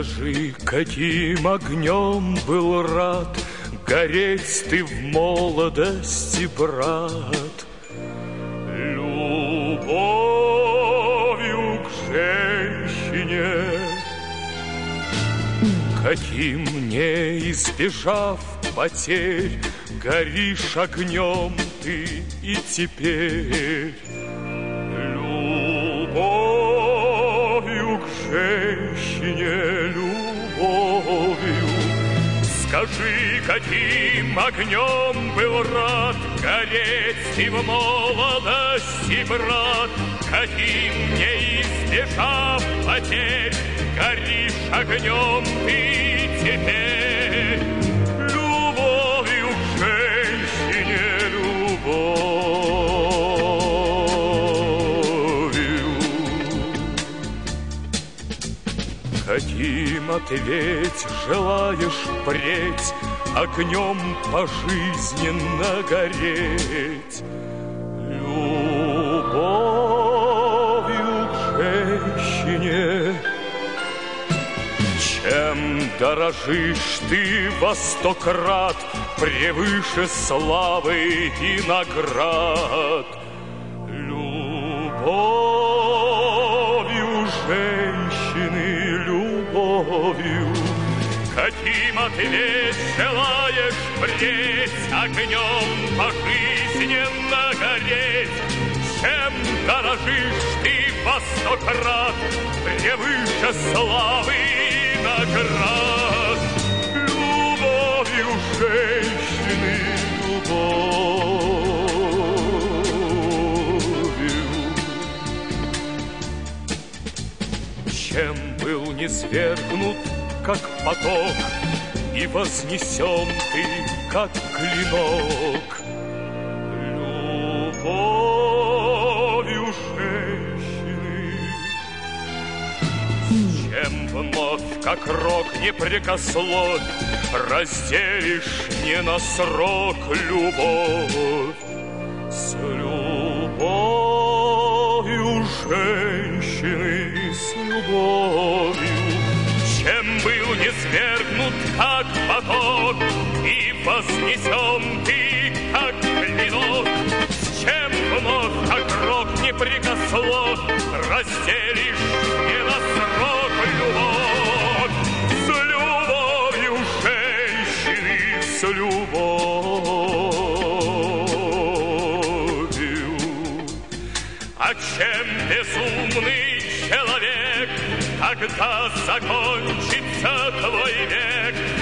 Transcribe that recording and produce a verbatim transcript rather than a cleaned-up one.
Скажи, каким огнем был рад гореть ты в молодости, брат? Любовью к женщине, каким, не избежав потерь, горишь огнем ты и теперь. Любовью к женщине, любовью. Скажи, каким огнем был рад гореть ты в молодости, брат? Каким, не избежав потерь, горишь огнем ты теперь. Любовью к женщине, любовью. Каким, ответь, желаешь впредь огнем пожизненно гореть? Любовью к женщине. Чем дорожишь ты во сто крат превыше славы и наград? Любовью женщины, любовью. Каким, ответь, желаешь впредь огнем пожизненно гореть? Чем дорожишь ты во сто крат превыше славы и наград? Любовью женщины, любовью. Чем был низвергнут, как поток, и вознесен ты, как клинок? Любовью женщины. Чем вновь, как рок непрекословь, разделишь не на срок любовь? С любовью женщины, с любовью. Чем был низвергнут, как поток, и вознесен ты, как клинок? С чем вновь, как рок непрекословь, разделишь не на срок любовь? С любовью женщины, с любовью. А чем безумный человек, когда закончится твой век?